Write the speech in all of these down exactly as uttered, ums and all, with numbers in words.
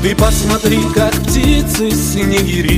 Ты посмотри, как птицы снегири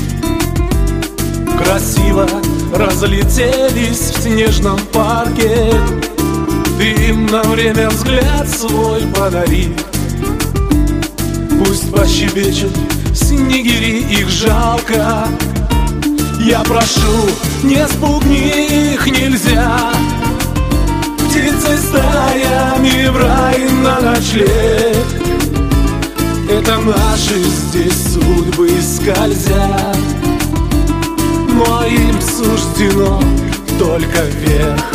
красиво разлетелись в снежном парке. Ты им на время взгляд свой подари. Пусть пощебечут снегири, их жалко. Я прошу, не спугни их, нельзя. Птицы стаями в рай на ночлег. Это наши здесь судьбы скользят, но им суждено только вверх.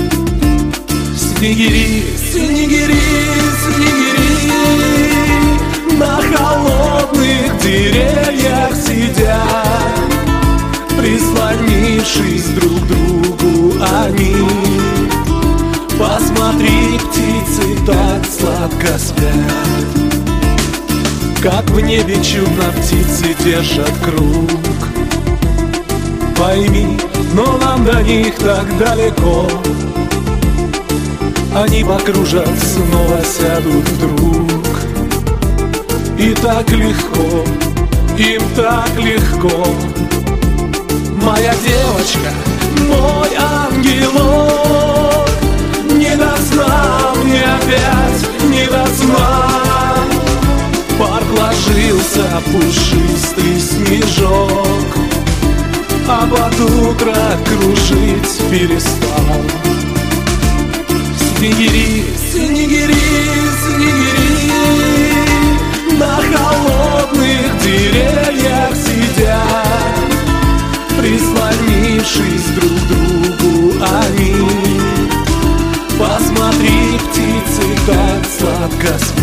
Снегири, снегири, снегири на холодных деревьях сидят, прислонившись друг к другу они. Посмотри, птицы так сладко спят, как в небе чудно птицы держат круг. Пойми, но нам до них так далеко. Они покружат, снова сядут вдруг. И так легко, им так легко. Моя девочка, мой ангелок, не до сна мне опять, не до сна. Парк ложился пушистый снежок, а под утро кружить перестал. Снегири, снегири, снегири на холодных деревьях сидят, прислонившись друг к другу они. Посмотри, птицы так сладко спят.